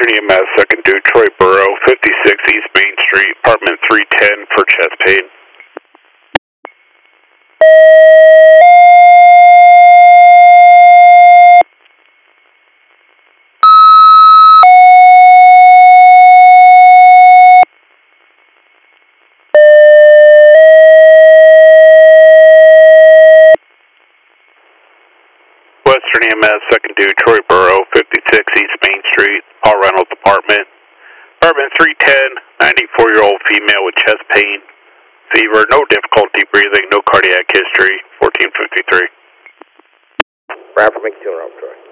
EMS, 2nd Detroit Borough, 56 East Main Street, apartment 310 for chest pain. Western EMS, 2nd Detroit Borough, 56 East Main Street, Paul Reynolds apartment. Apartment 310, 94-year-old female with chest pain, fever, no difficulty breathing, no cardiac history, 1453. Bradford, make 2 Troy.